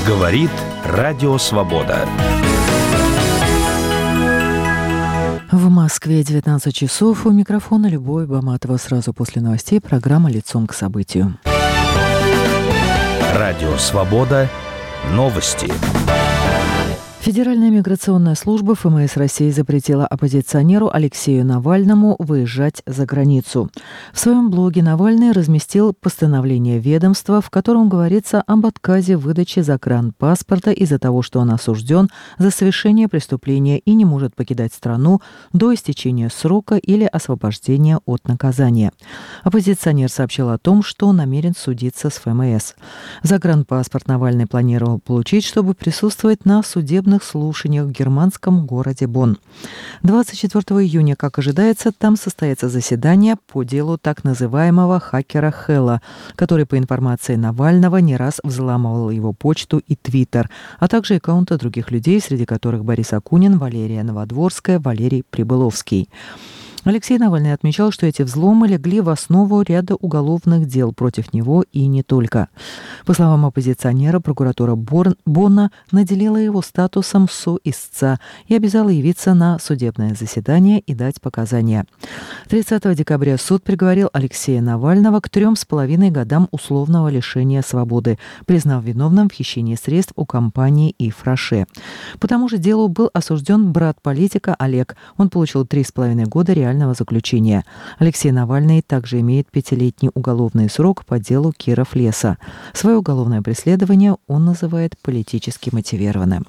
Говорит Радио Свобода. В Москве 19 часов. У микрофона Любовь Баматова. Сразу после новостей программа «Лицом к событию». Радио Свобода. Новости. Федеральная миграционная служба ФМС России запретила оппозиционеру Алексею Навальному выезжать за границу. В своем блоге Навальный разместил постановление ведомства, в котором говорится об отказе в выдаче загранпаспорта из-за того, что он осужден за совершение преступления и не может покидать страну до истечения срока или освобождения от наказания. Оппозиционер сообщил о том, что намерен судиться с ФМС. Загранпаспорт Навальный планировал получить, чтобы присутствовать на судебных слушаниях в германском городе Бонн. 24 июня, как ожидается, там состоится заседание по делу так называемого хакера Хэлла, который, по информации Навального, не раз взламывал его почту и твиттер, а также аккаунты других людей, среди которых Борис Акунин, Валерия Новодворская, Валерий Прибыловский. Алексей Навальный отмечал, что эти взломы легли в основу ряда уголовных дел против него и не только. По словам оппозиционера, прокуратура Бонна наделила его статусом соисца и обязала явиться на судебное заседание и дать показания. 30 декабря суд приговорил Алексея Навального к 3,5 годам условного лишения свободы, признав виновным в хищении средств у компании «Ив Роше». По тому же делу был осужден брат политика Олег. Он получил 3,5 года реального заключения. Алексей Навальный также имеет 5-летний уголовный срок по делу Киров-Леса. Свое уголовное преследование он называет политически мотивированным.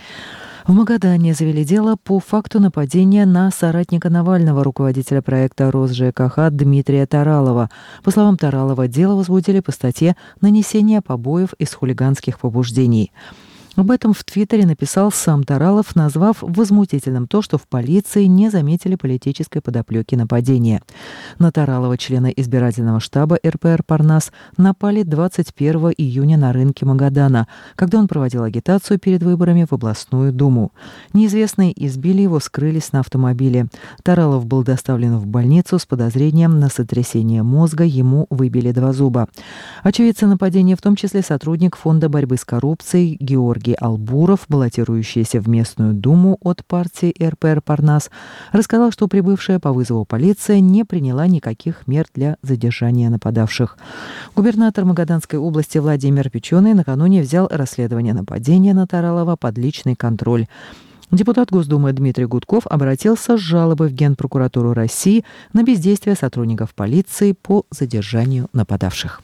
В Магадане завели дело по факту нападения на соратника Навального, руководителя проекта РосЖКХ Дмитрия Таралова. По словам Таралова, дело возбудили по статье «Нанесение побоев из хулиганских побуждений». Об этом в Твиттере написал сам Таралов, назвав возмутительным то, что в полиции не заметили политической подоплеки нападения. На Таралова члены избирательного штаба РПР «Парнас» напали 21 июня на рынке Магадана, когда он проводил агитацию перед выборами в областную думу. Неизвестные избили его, скрылись на автомобиле. Таралов был доставлен в больницу с подозрением на сотрясение мозга, ему выбили 2 зуба. Очевидцы нападения, в том числе сотрудник Фонда борьбы с коррупцией Георгий Албуров, баллотирующийся в местную думу от партии РПР «Парнас», рассказал, что прибывшая по вызову полиция не приняла никаких мер для задержания нападавших. Губернатор Магаданской области Владимир Печеный накануне взял расследование нападения на Таралова под личный контроль. Депутат Госдумы Дмитрий Гудков обратился с жалобой в Генпрокуратуру России на бездействие сотрудников полиции по задержанию нападавших.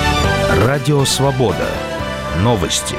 Радио Свобода. Новости.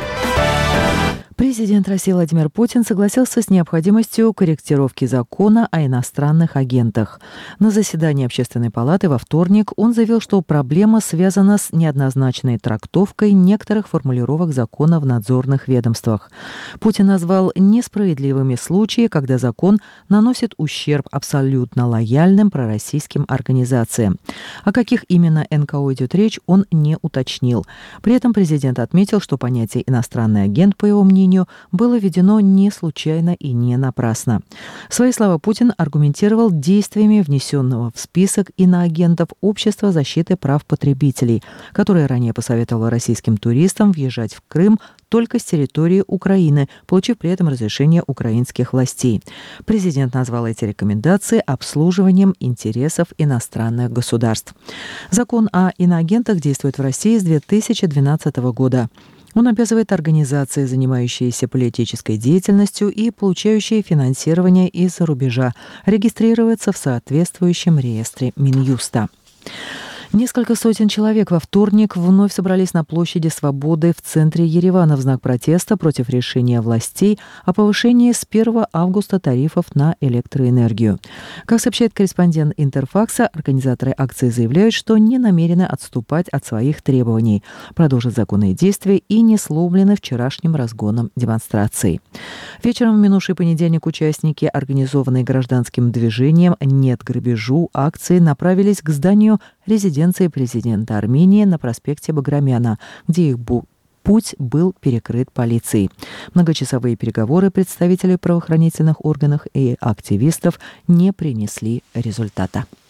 Президент России Владимир Путин согласился с необходимостью корректировки закона о иностранных агентах. На заседании Общественной палаты во вторник он заявил, что проблема связана с неоднозначной трактовкой некоторых формулировок закона в надзорных ведомствах. Путин назвал несправедливыми случаи, когда закон наносит ущерб абсолютно лояльным пророссийским организациям. О каких именно НКО идет речь, он не уточнил. При этом президент отметил, что понятие «иностранный агент», по его мнению, было введено не случайно и не напрасно. Свои слова Путин аргументировал действиями внесенного в список иноагентов Общества защиты прав потребителей, которое ранее посоветовало российским туристам въезжать в Крым только с территории Украины, получив при этом разрешение украинских властей. Президент назвал эти рекомендации обслуживанием интересов иностранных государств. Закон о иноагентах действует в России с 2012 года. Он обязывает организации, занимающиеся политической деятельностью и получающие финансирование из-за рубежа, регистрироваться в соответствующем реестре Минюста. Несколько сотен человек во вторник вновь собрались на площади Свободы в центре Еревана в знак протеста против решения властей о повышении с 1 августа тарифов на электроэнергию. Как сообщает корреспондент Интерфакса, организаторы акции заявляют, что не намерены отступать от своих требований, продолжат законные действия и не сломлены вчерашним разгоном демонстраций. Вечером в минувший понедельник участники, организованные гражданским движением «Нет грабежу» акции, направились к зданию резиденции президента Армении на проспекте Баграмяна, где их путь был перекрыт полицией. Многочасовые переговоры представителей правоохранительных органов и активистов не принесли результата.